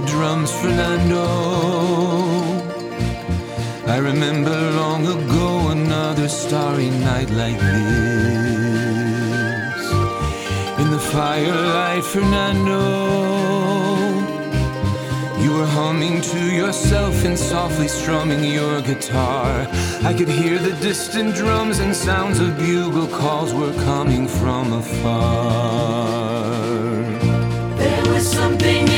drums, Fernando. I remember long ago another starry night like this. In the firelight, Fernando, you were humming to yourself and softly strumming your guitar. I could hear the distant drums and sounds of bugle calls were coming from afar. There was something